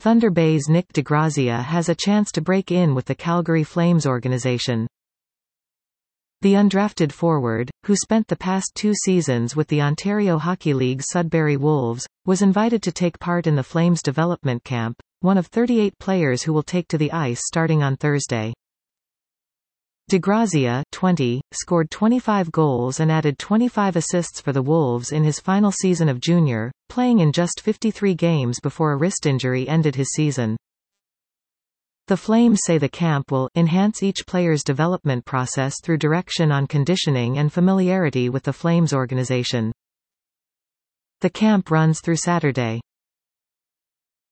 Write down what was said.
Thunder Bay's Nick DeGrazia has a chance to break in with the Calgary Flames organization. The undrafted forward, who spent the past 2 seasons with the Ontario Hockey League's Sudbury Wolves, was invited to take part in the Flames development camp, one of 38 players who will take to the ice starting on Thursday. DeGrazia, 20, scored 25 goals and added 25 assists for the Wolves in his final season of junior, playing in just 53 games before a wrist injury ended his season. The Flames say the camp will enhance each player's development process through direction on conditioning and familiarity with the Flames organization. The camp runs through Saturday.